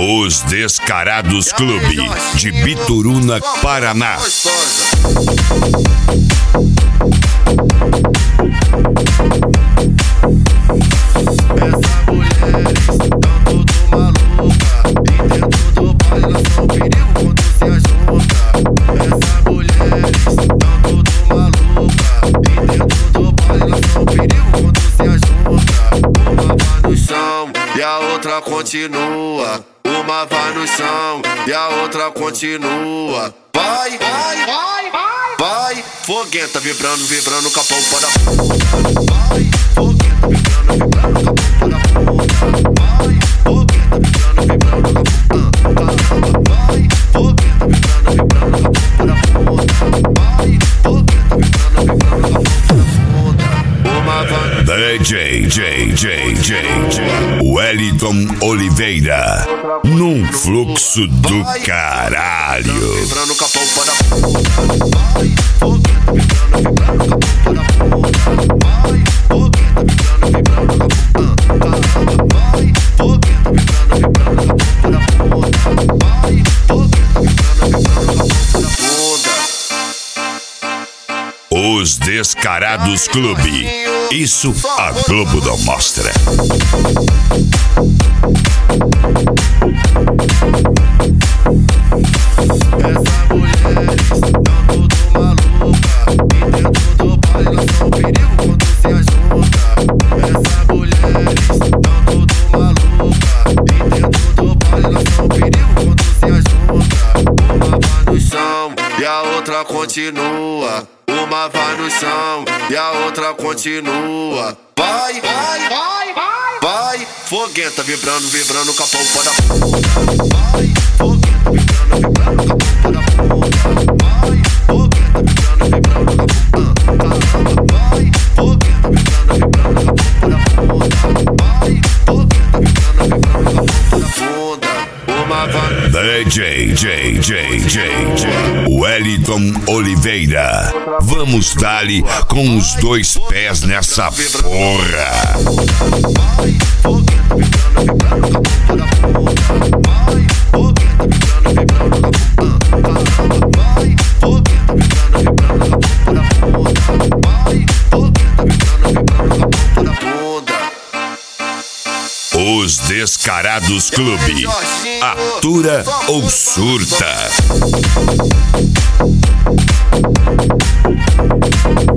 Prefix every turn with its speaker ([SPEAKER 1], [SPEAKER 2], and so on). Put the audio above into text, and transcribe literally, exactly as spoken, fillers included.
[SPEAKER 1] Os Descarados Clube, de Bituruna, Paraná.
[SPEAKER 2] E a outra continua, uma vai no chão e a outra continua. Vai, vai, vai, vai, vai, foguenta vibrando, vibrando com a polpa da puta. Vai, foguenta vibrando, vibrando com a polpa da puta. Vai, foguenta vibrando, vibrando com a puta. Vai, foguenta vibrando, vibrando com a polpa da puta. Vai, foguenta vibrando, vibrando com a polpa da puta. Uma vai
[SPEAKER 1] D J, J, J, J, J, Wellington Oliveira, num fluxo do caralho.
[SPEAKER 2] Vibrando com a polpa da puta. Vai, foguenta vibrando, vibrando com a polpa da puta. Vai, foguenta vibrando, vibrando com a puta. Vai, foguenta vibrando, vibrando com a polpa da puta. Vai, foguenta vibrando, vibrando com a polpa da puta.
[SPEAKER 1] Os Descarados Clube. Isso a Globo não mostra.
[SPEAKER 2] Essas mulheres tão tudo maluca e dentro do baile elas são perigo quando se ajunta. Essas mulheres tão tudo maluca e dentro do baile elas são perigo quando se ajunta. Uma vai no chão e a outra continua. Uma vai no chão e a outra continua. Vai, vai, vai, vai, vai, foguenta vibrando, vibrando com a polpa da puta. Vai, foguenta vibrando, vibrando com a polpa da puta. Vai, foguenta vibrando, vibrando com a puta. Vai, foguenta vibrando, vibrando com a polpa da puta. Vai, foguenta vibrando, vibrando com a polpa da puta. Uma vai
[SPEAKER 1] D J, J, J, J, J, Wellington Oliveira. Vamos dar-lhe com os dois pés nessa porra.
[SPEAKER 2] Vai, foguenta vibrando, vibrando com a polpa da puta. Vai, foguenta vibrando, vibrando com a puta. Vai, foguenta vibrando, vibrando com a polpa da puta. Vai, foguenta vibrando, vibrando com a polpa da puta.
[SPEAKER 1] Os Descarados Clube. Atura ou surta?